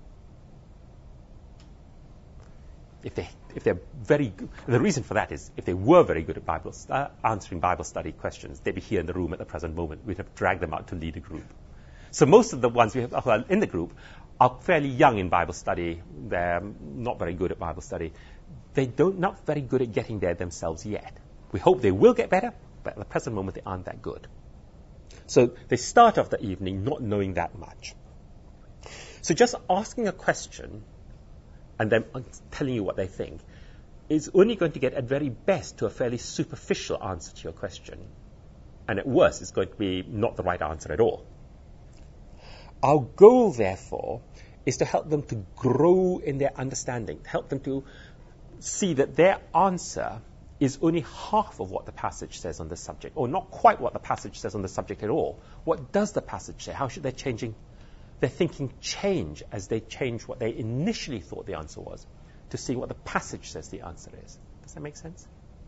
If they, if they're very good, the reason for that is if they were very good at Bible uh, answering Bible study questions, they'd be here in the room at the present moment. We'd have dragged them out to lead a group. So most of the ones we have who are in the group are fairly young in Bible study. They're not very good at Bible study. They don't not very good at getting there themselves yet. We hope they will get better, but at the present moment they aren't that good. So they start off the evening not knowing that much. So just asking a question and then telling you what they think is only going to get at very best to a fairly superficial answer to your question. And at worst, it's going to be not the right answer at all. Our goal, therefore, is to help them to grow in their understanding, help them to see that their answer is only half of what the passage says on this subject, or not quite what the passage says on the subject at all. What does the passage say? How should their changing, their thinking change as they change what they initially thought the answer was to see what the passage says the answer is? Does that make sense?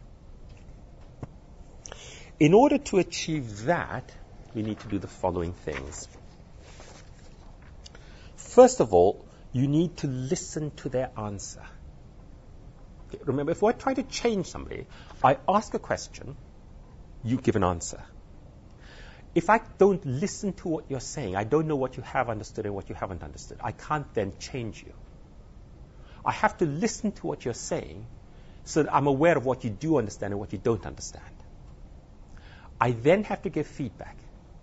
In order to achieve that, we need to do the following things. First of all, you need to listen to their answer. Okay, remember, if I try to change somebody, I ask a question, you give an answer. If I don't listen to what you're saying, I don't know what you have understood and what you haven't understood. I can't then change you. I have to listen to what you're saying so that I'm aware of what you do understand and what you don't understand. I then have to give feedback.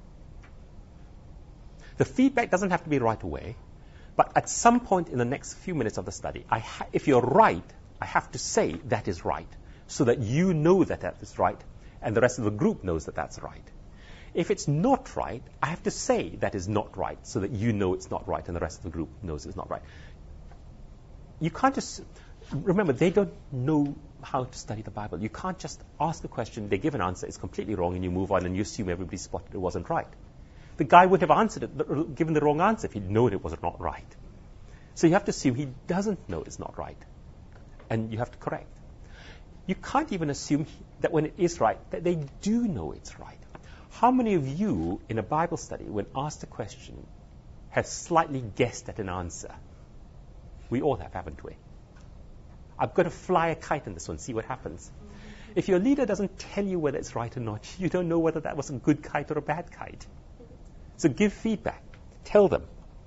The feedback doesn't have to be right away, but at some point in the next few minutes of the study, I ha- if you're right, I have to say that is right, so that you know that that is right, and the rest of the group knows that that's right. If it's not right, I have to say that is not right, so that you know it's not right, and the rest of the group knows it's not right. You can't just, remember, they don't know how to study the Bible. You can't just ask a question, they give an answer, it's completely wrong, and you move on and you assume everybody spotted it wasn't right. The guy would have answered it, given the wrong answer if he'd known it was not right. So you have to assume he doesn't know it's not right, and you have to correct. You can't even assume that when it is right, that they do know it's right. How many of you in a Bible study, when asked a question, have slightly guessed at an answer? We all have, haven't we? I've got to fly a kite in this one, see what happens. If your leader doesn't tell you whether it's right or not, you don't know whether that was a good kite or a bad kite. So give feedback. Tell them.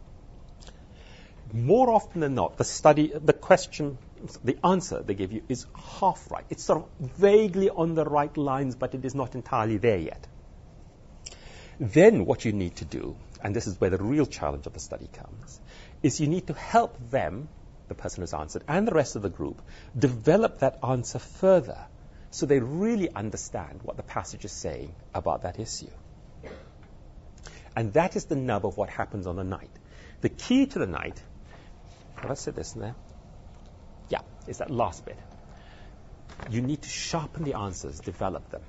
More often than not, the study, the question, the answer they give you is half right. It's sort of vaguely on the right lines, but it is not entirely there yet. Then what you need to do, and this is where the real challenge of the study comes, is you need to help them, the person who's answered, and the rest of the group, develop that answer further so they really understand what the passage is saying about that issue. And that is the nub of what happens on the night. The key to the night, have I said this in there? Yeah, is that last bit. You need to sharpen the answers, develop them,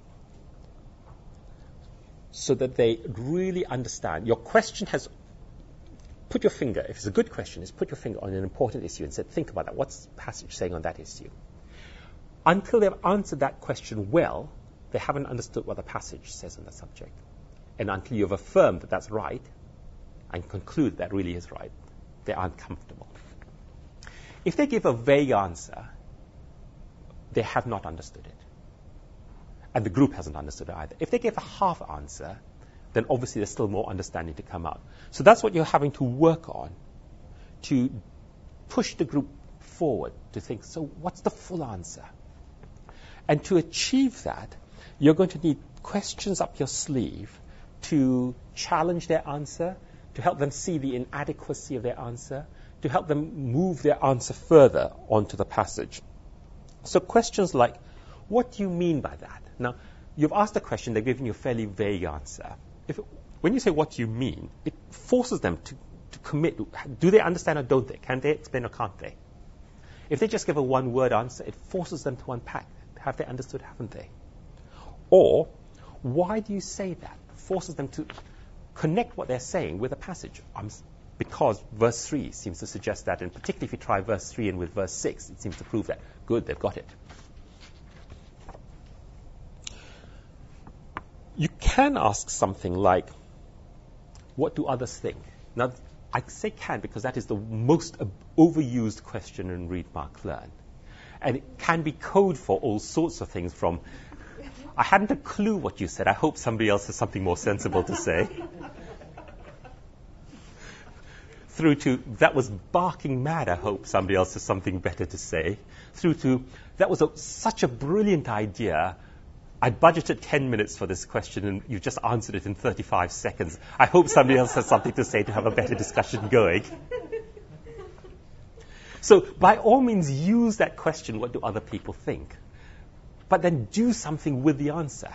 so that they really understand. Your question has, put your finger, if it's a good question, is put your finger on an important issue and say, think about that. What's the passage saying on that issue? Until they've answered that question well, they haven't understood what the passage says on the subject. And until you've affirmed that that's right and conclude that really is right, they aren't comfortable. If they give a vague answer, they have not understood it. And the group hasn't understood it either. If they give a half answer, then obviously there's still more understanding to come out. So that's what you're having to work on, to push the group forward, to think, so what's the full answer? And to achieve that, you're going to need questions up your sleeve to challenge their answer, to help them see the inadequacy of their answer, to help them move their answer further onto the passage. So questions like, what do you mean by that? Now, you've asked a question, they've given you a fairly vague answer. If it, when you say, what do you mean, it forces them to, to commit. Do they understand or don't they? Can they explain or can't they? If they just give a one-word answer, it forces them to unpack. Have they understood, haven't they? Or, why do you say that? Forces them to connect what they're saying with a passage. Um, because verse three seems to suggest that, and particularly if you try verse three and with verse six, it seems to prove that. Good, they've got it. You can ask something like, what do others think? Now, I say can because that is the most overused question in Read, Mark, Learn. And it can be code for all sorts of things, from, I hadn't a clue what you said, I hope somebody else has something more sensible to say, through to, that was barking mad, I hope somebody else has something better to say, through to, that was a, such a brilliant idea, I budgeted ten minutes for this question and you just answered it in thirty-five seconds. I hope somebody else has something to say to have a better discussion going. So by all means use that question, what do other people think? But then do something with the answer.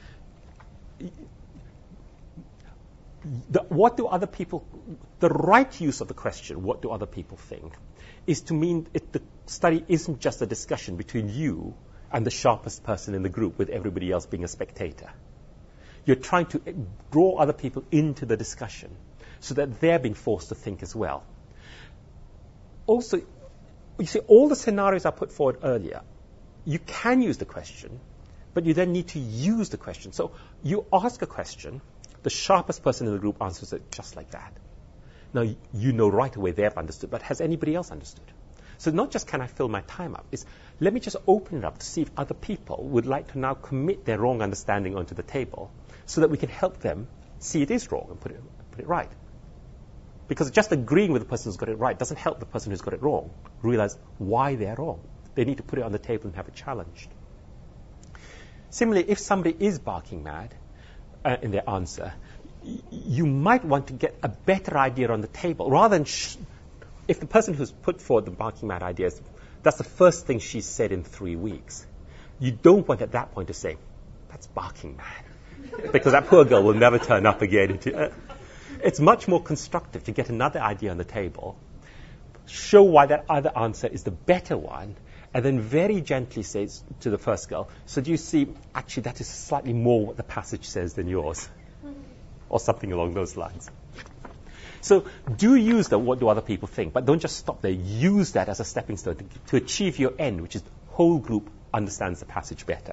The, what do other people, the right use of the question, what do other people think, is to mean it, the study isn't just a discussion between you and the sharpest person in the group, with everybody else being a spectator. You're trying to draw other people into the discussion so that they're being forced to think as well. Also, you see, all the scenarios I put forward earlier, you can use the question, but you then need to use the question. So you ask a question, the sharpest person in the group answers it just like that. Now, you know right away they have understood, but has anybody else understood? So not just can I fill my time up, it's let me just open it up to see if other people would like to now commit their wrong understanding onto the table so that we can help them see it is wrong and put it, put it right. Because just agreeing with the person who's got it right doesn't help the person who's got it wrong realize why they're wrong. They need to put it on the table and have it challenged. Similarly, if somebody is barking mad uh, in their answer, y- you might want to get a better idea on the table rather than sh- if the person who's put forward the barking mad ideas, that's the first thing she said in three weeks. You don't want at that point to say, that's barking mad, because that poor girl will never turn up again. It's much more constructive to get another idea on the table, show why that other answer is the better one, and then very gently say to the first girl, so do you see, actually that is slightly more what the passage says than yours, or something along those lines. So do use the what do other people think, but don't just stop there. Use that as a stepping stone to, to achieve your end, which is the whole group understands the passage better.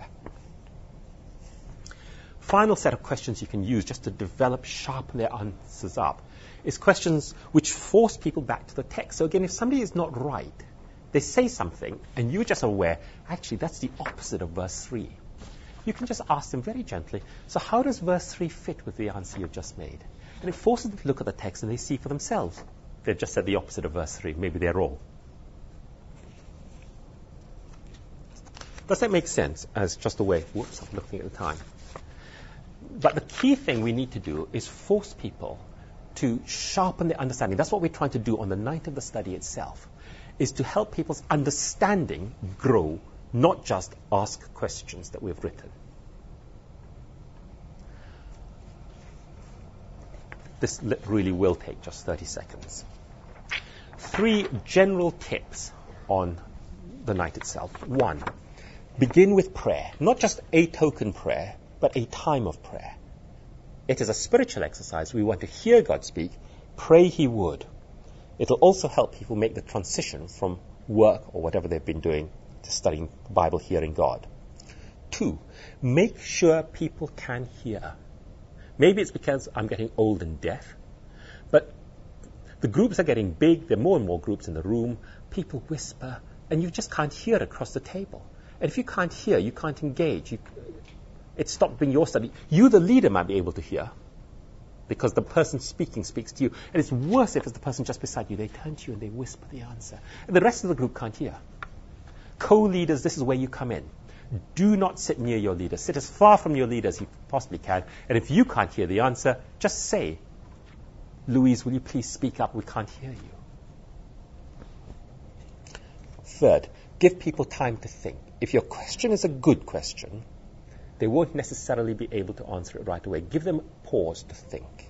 Final set of questions you can use just to develop, sharpen their answers up, is questions which force people back to the text. So again, if somebody is not right, they say something, and you're just aware, actually, that's the opposite of verse three. You can just ask them very gently, so how does verse three fit with the answer you've just made? And it forces them to look at the text and they see for themselves. They've just said the opposite of verse three. Maybe they're wrong. Does that make sense as just a way, whoops, I'm looking at the time. But the key thing we need to do is force people to sharpen their understanding. That's what we're trying to do on the night of the study itself, is to help people's understanding grow, not just ask questions that we've written. This really will take just thirty seconds. Three general tips on the night itself. One, begin with prayer. Not just a token prayer, but a time of prayer. It is a spiritual exercise. We want to hear God speak, pray He would. It'll also help people make the transition from work or whatever they've been doing to studying the Bible, hearing God. Two, make sure people can hear. Maybe it's because I'm getting old and deaf, but the groups are getting big. There are more and more groups in the room. People whisper, and you just can't hear across the table. And if you can't hear, you can't engage. You, it stopped being your study. You, the leader, might be able to hear because the person speaking speaks to you. And it's worse if it's the person just beside you. They turn to you and they whisper the answer. And the rest of the group can't hear. Co-leaders, this is where you come in. Do not sit near your leader. Sit as far from your leader as you possibly can. And if you can't hear the answer, just say, Louise, will you please speak up? We can't hear you. Third, give people time to think. If your question is a good question, they won't necessarily be able to answer it right away. Give them a pause to think.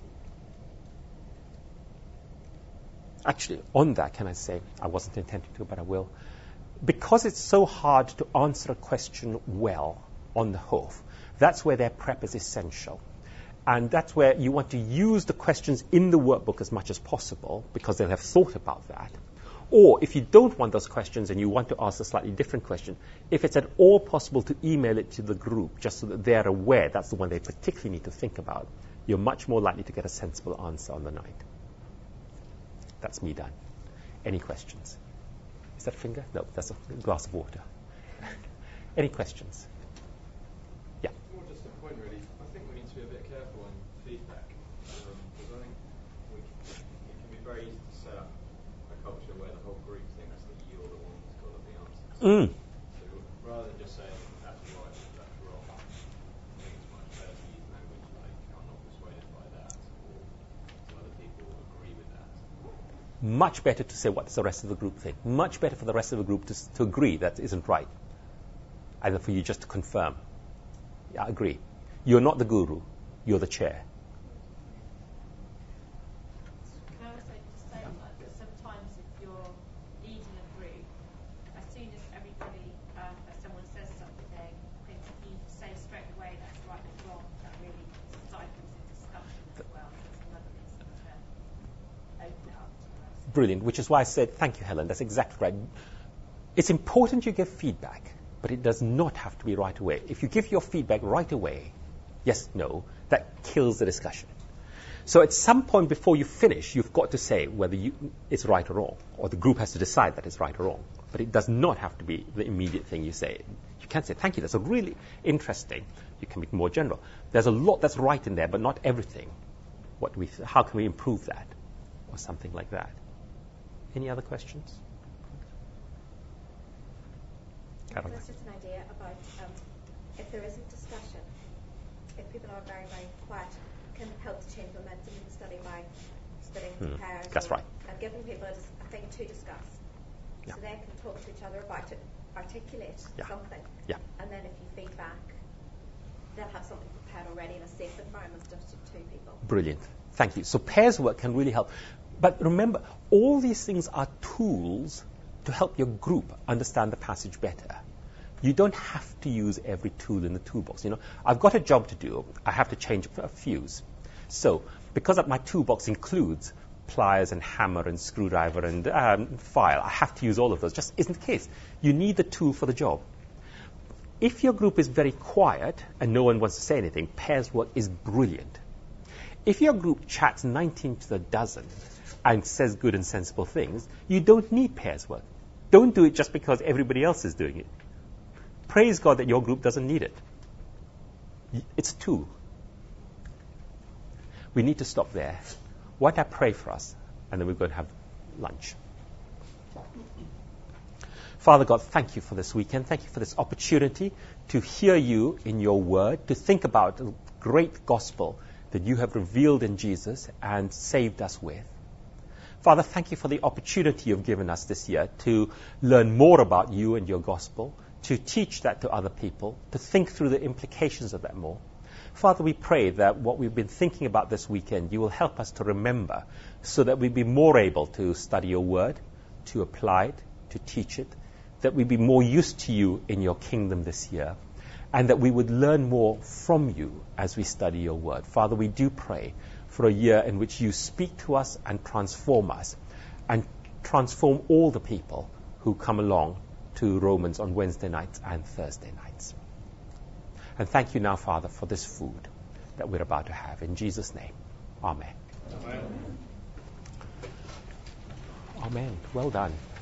Actually, on that, can I say, I wasn't intending to, but I will. Because it's so hard to answer a question well on the hoof, that's where their prep is essential. And that's where you want to use the questions in the workbook as much as possible, because they'll have thought about that. Or if you don't want those questions and you want to ask a slightly different question, if it's at all possible to email it to the group just so that they're aware that's the one they particularly need to think about, you're much more likely to get a sensible answer on the night. That's me done. Any questions? Is that a finger? No, that's a glass of water. Any questions? Yeah. More just a point, really. I think we need to be a bit careful on feedback, um, because I think we, it can be very easy to set up a culture where the whole group thinks that you're the one who's got all the answers. Mm. So rather than just saying that's right or that's wrong, I think it's much better to use language like I'm not persuaded by that, or some other people agree with that. Much better to say what does the rest of the group think. Much better for the rest of the group to, to agree that isn't right. Either for you just to confirm. Yeah, I agree. You're not the guru. You're the chair. Can I also just say on that, that sometimes if you're leading a group, as soon as everybody, um, as someone says something, thinks if you say straight away that's right or wrong, that really stifles the discussion as well. So it's another reason to open it up to the rest. Brilliant. Which is why I said, thank you, Helen. That's exactly right. It's important you give feedback, but it does not have to be right away. If you give your feedback right away, yes, no, that kills the discussion. So at some point before you finish, you've got to say whether you, it's right or wrong, or the group has to decide that it's right or wrong. But it does not have to be the immediate thing you say. You can't say, thank you, that's a really interesting. You can be more general. There's a lot that's right in there, but not everything. What do we, how can we improve that? Or something like that. Any other questions? Caroline. That's just an idea about um, if there isn't discussion, if people are very, very quiet, can help to change momentum in the study by studying Hmm, pairs. that's right. And giving people a, dis- a thing to discuss. Yeah. So they can talk to each other about it, articulate Yeah. something. Yeah. And then if you feed back, they'll have something prepared already in a safe environment just to two people. Brilliant. Thank you. So pairs work can really help. But remember, all these things are tools to help your group understand the passage better. You don't have to use every tool in the toolbox. You know, I've got a job to do. I have to change a fuse. So because my toolbox includes pliers and hammer and screwdriver and um, file, I have to use all of those. Just isn't the case. You need the tool for the job. If your group is very quiet and no one wants to say anything, pairs work is brilliant. If your group chats nineteen to the dozen and says good and sensible things, you don't need pairs work. Don't do it just because everybody else is doing it. Praise God that your group doesn't need it. It's a tool. We need to stop there. Why don't I pray for us, and then we're going to have lunch. Father God, thank you for this weekend. Thank you for this opportunity to hear you in your word, to think about the great gospel that you have revealed in Jesus and saved us with. Father, thank you for the opportunity you've given us this year to learn more about you and your gospel, to teach that to other people, to think through the implications of that more. Father, we pray that what we've been thinking about this weekend, you will help us to remember so that we be more able to study your word, to apply it, to teach it, that we be more used to you in your kingdom this year, and that we would learn more from you as we study your word. Father, we do pray for a year in which you speak to us and transform us, and transform all the people who come along to Romans on Wednesday nights and Thursday nights. And thank you now, Father, for this food that we're about to have. In Jesus' name, amen. Amen. Amen. Well done.